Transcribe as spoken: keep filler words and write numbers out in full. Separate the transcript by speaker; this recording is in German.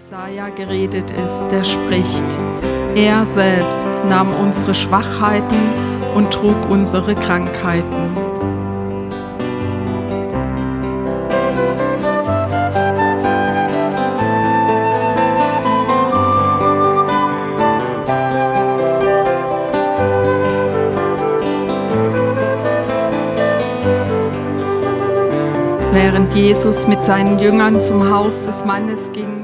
Speaker 1: Jesaja geredet ist, der spricht: Er selbst nahm unsere Schwachheiten und trug unsere Krankheiten. Während Jesus mit seinen Jüngern zum Haus des Mannes ging,